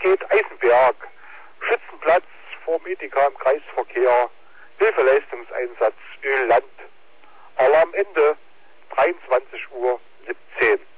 Universität Eisenberg, Schützenplatz vor Edeka im Kreisverkehr, Hilfeleistungseinsatz Ölland. Alarmende 23:17 Uhr.